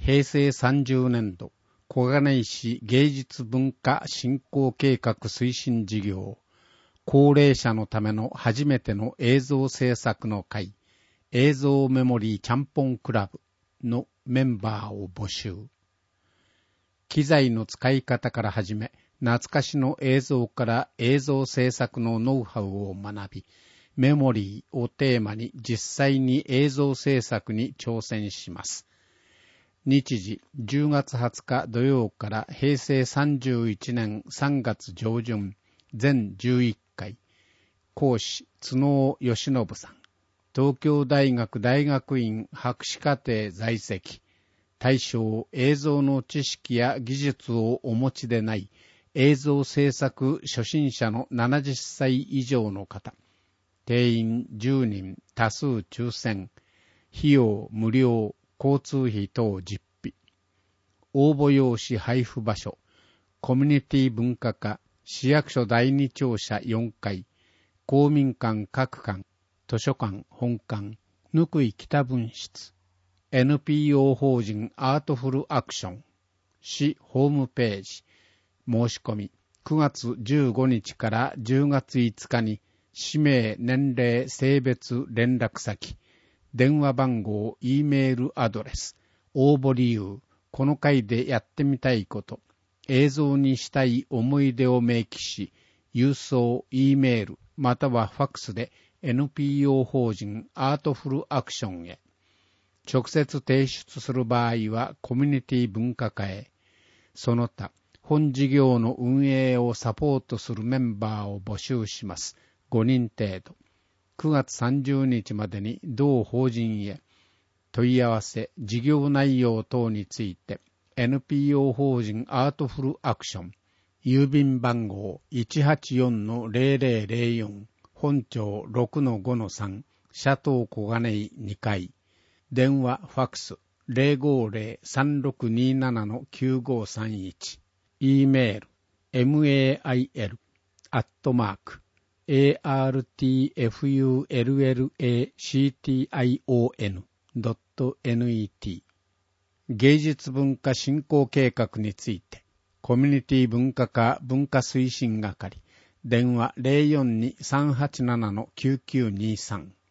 平成30年度小金井市芸術文化振興計画推進事業高齢者のための初めての映像制作の会映像メモリーちゃんぽんクラブのメンバーを募集。機材の使い方から始め、懐かしの映像から映像制作のノウハウを学び、メモリーをテーマに実際に映像制作に挑戦します。日時10月20日土曜から平成31年3月上旬全11回。講師、角尾義信さん。東京大学大学院博士課程在籍。対象、映像の知識や技術をお持ちでない映像制作初心者の70歳以上の方。定員10人、多数抽選。費用無料、交通費等実費。応募用紙配布場所。コミュニティ文化課、市役所第2庁舎4階。公民館各館。図書館本館、ぬくい北分室、NPO 法人アートフルアクション、市ホームページ、申し込み、9月15日から10月5日に、氏名、年齢、性別、連絡先、電話番号、Eメールアドレス、応募理由、この回でやってみたいこと、映像にしたい思い出を明記し、郵送、Eメール、またはファックスで、NPO 法人アートフルアクションへ直接提出する場合はコミュニティ文化課へその他本事業の運営をサポートするメンバーを募集します5人程度9月30日までに同法人へ問い合わせ事業内容等について NPO 法人アートフルアクション郵便番号 184-0004本町 6-5-3 シャトー小金井2階電話ファックス 050-3627-9531 E メール mail@artfullation.net 芸術文化振興計画についてコミュニティ文化課文化推進係電話 042-387-9923